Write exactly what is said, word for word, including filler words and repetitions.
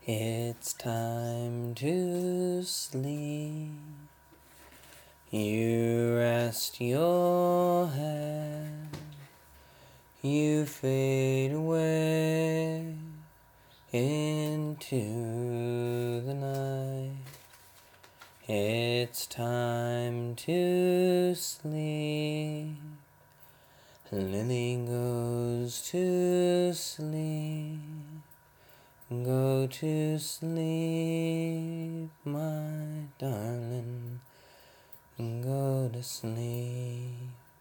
It's time to sleep. You rest your head. You fade away into the night. It's time to sleep. Lily goes to sleep. Go to sleep, my darling. Go to sleep.